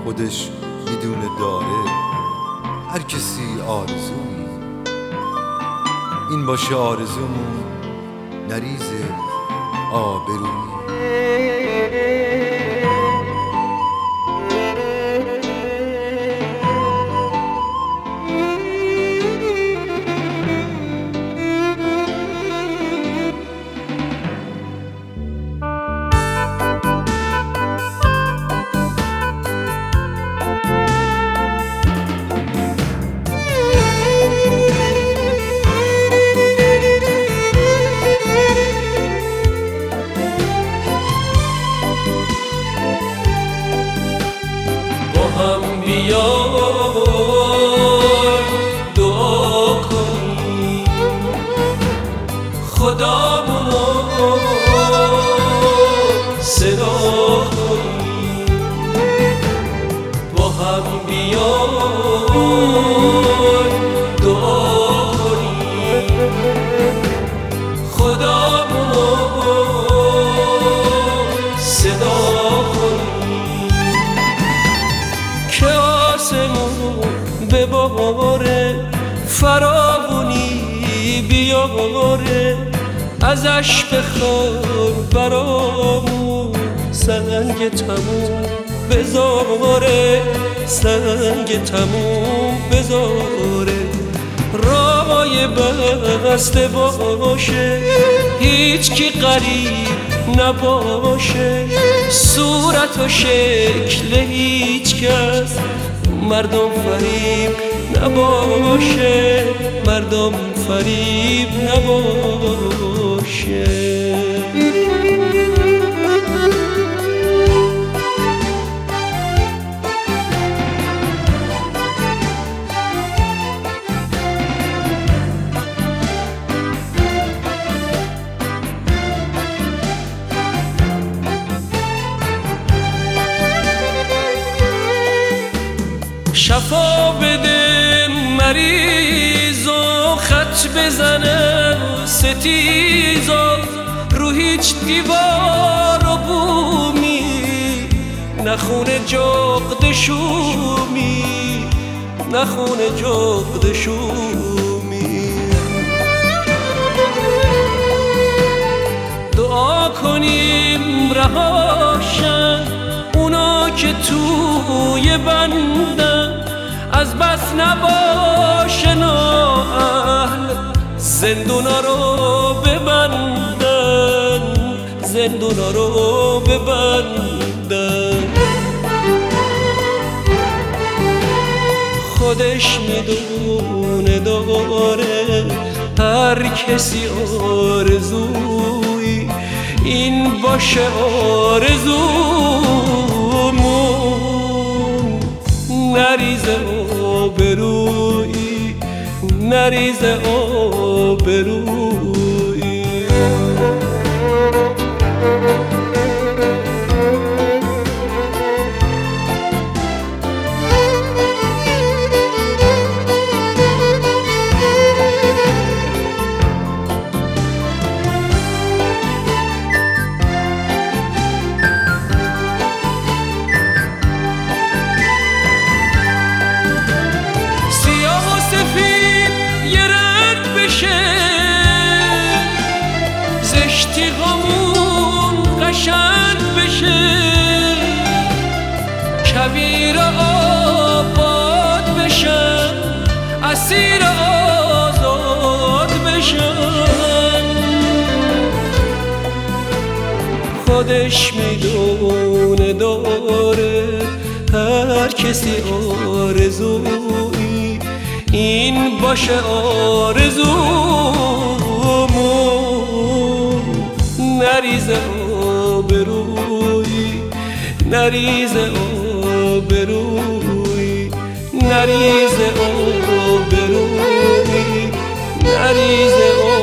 خودش میدونه داره. هر کسی آرزویی، این باشه آرزومون، نریز آبرویی. دعا کنیم خدامونو صدا کنیم، با هم بیایم دعا کنیم خدامونو صدا کنیم که آسمون بباره، فراوونی بیاره، ازش بخوار برامون سنگ تموم بذاره، سنگ تموم بذاره. رای بسته باشه، هیچ کی غریب نباشه، صورت و شکل هیچ کس مردم فریب نباشه، مردم فریب نباشه. شفا بده مریضو، خط بزنه ستیزو، رو هیچ دیوار و بومی نخونه جغد شومی، نخونه جغد شومی. دعا کنیم رهاشن اونا که توی بندن، از بس نباشه نااهل زندونا رو ببندن، زندونا رو ببندن. خودش میدونه داره هر کسی آرزویی، این باشه آرزومون، نریزه آبرویی، نریزه آبرویی. زشتی غمون قشنگ بشه، کویر آباد بشن، اسیر آزاد بشن. خودش میدونه داره هر کسی آرزویی، این باشه آرزومون، نریزه آبرویی، نریزه آبرویی، نریزه آبرویی، نریزه آبرویی.